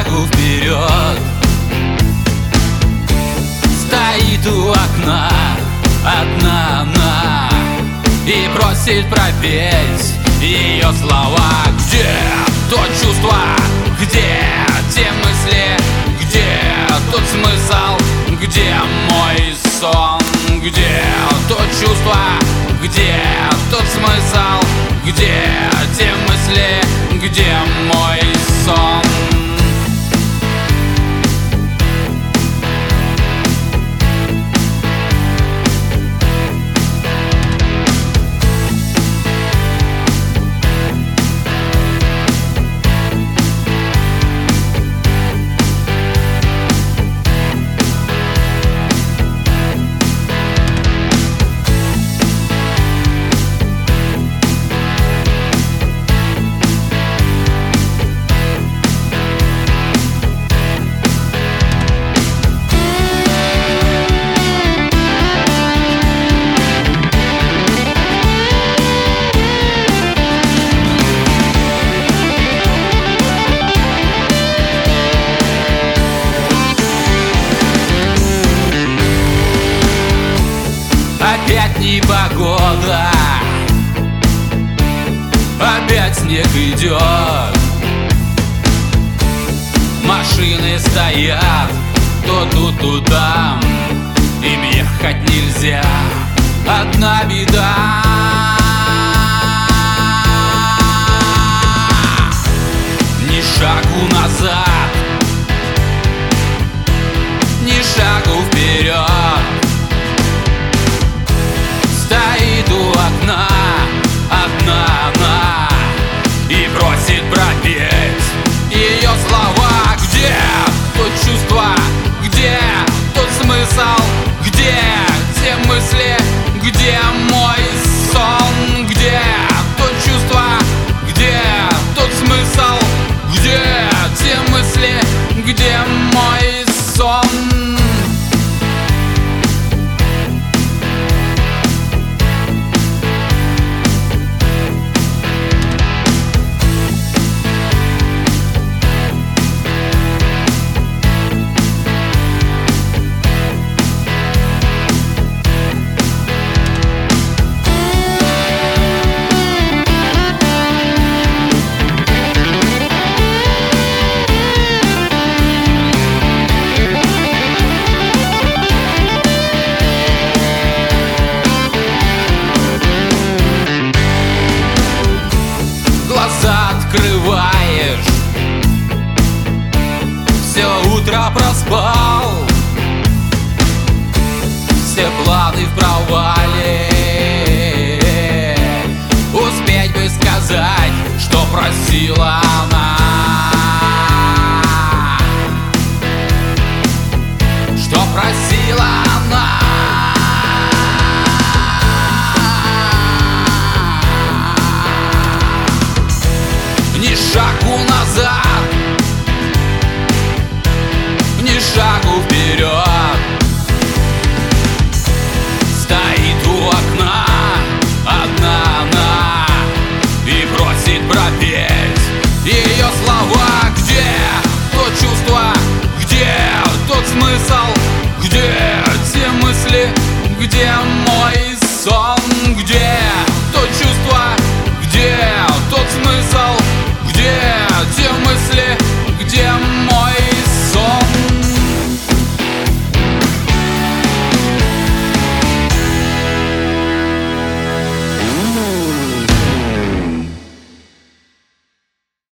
шагу вперед. Стоит у окна одна она и просит пропеть ее слова. Где то чувство, где те мысли, где тот смысл, где мой сон? Где то чувство, где тот смысл, где те мысли, где мой сон? Опять непогода, опять снег идет. Машины стоят то тут, то там, им ехать нельзя. Одна беда, ни шагу назад, ни шагу вперед. Стоит у окна одна она и просит пропеть ее слова. Где то чувство, где тот смысл, где те мысли, где мой сон? Где то чувство, где тот смысл, где те мысли, где мой сон? Глаза открываешь, все утро проспал, все планы в провале. Успеть бы сказать, что просила она, что просила она. Ни шагу назад, ни шагу вперед. Стоит у окна одна она и просит пропеть ее